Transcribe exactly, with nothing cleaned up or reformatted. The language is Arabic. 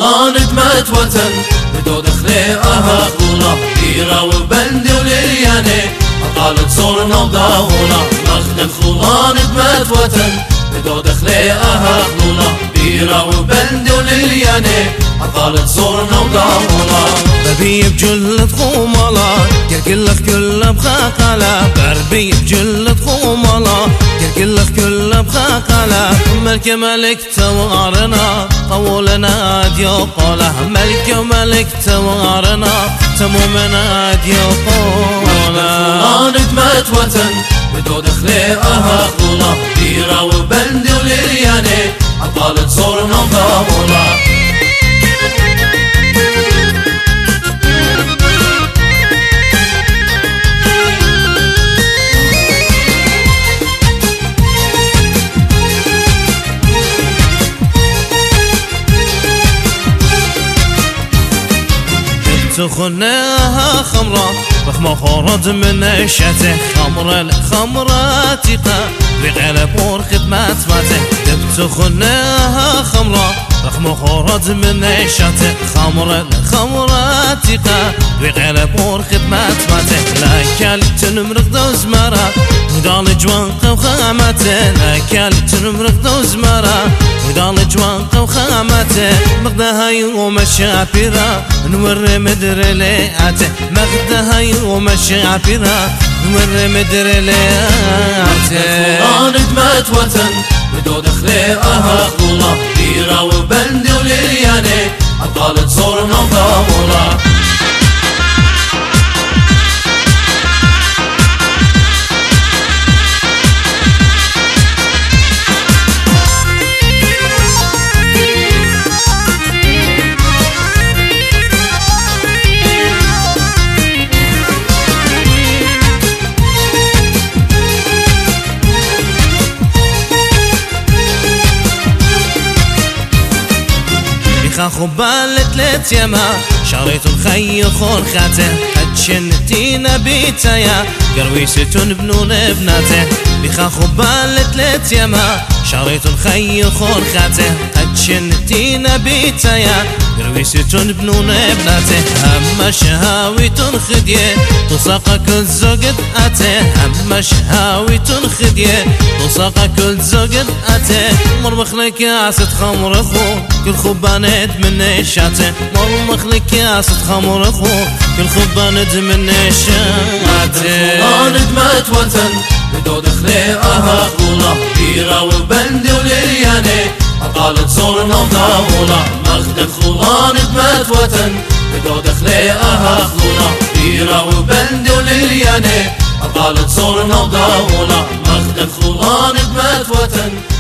خلان دمت وطن بدو دخلي اها غولا بيرا وبندي ولياني اطالت صورنا وداونا مخدم خلان دمت وطن بدو دخلي اها غولا بيرا وبندي ولياني اطالت صورنا وداونا بربي بجلة خومالا كلف كل بخاقالا بربي بجلة خومالا كلف كل بخاقالا ملك ملك توارنا قولنا ديو قولا ملك ملك توارنا تمومنا ديو قولا خلان دمت وطن بدو دخلي اها غولا بيرا وبندي ولياني اطالت صورنا وداونا تخناها خمرة رخمة خورد من الشاته خمرة الخمرة تقى بغير بور خدمات ماته تخناها خمرة رخمة خورد من الشاته خمرة الخمرة تقى بغير بور خدمات ماته لا كالت نمرق دوز مرة ودال جوانق وخامته لا كالت نمرق دوز مرة ودال جوانق وخامته مقدها يوم الشابرة نور مدر لياته مقدها يوم الشابرة نور مدر لياته خلان دمت وطن بدو دخلي اها غولا بيرا وبندي ولياني اطالت صورنا وداونا خبالت لت يما شريت الخي خور خاته هتشنتينا بيتايا قرويستون بنون ابناته بخا خبالت لت يما شريت الخي خور خاته هتشنتينا بيتايا قرويستون بنون ابناته هم شهاوي تنخديه تصاقا كل زوجد اته هم شهاوي تنخديه تصاقا كل زوجد اته مربخ لك عسد خمر اخو كل خبانت من الشاته مرمخ لك يا صد خمر اخو كل خبانت من الشاته خلان دمت وطن بدو دخلي اها غولا بيرا وبندي ولياني اطالت صورنا وداونا مخدم خلان دمت وطن بدو دخلي اها غولا بيرا وبندي ولياني اطالت صورنا وداونا مخدم خلان دمت وطن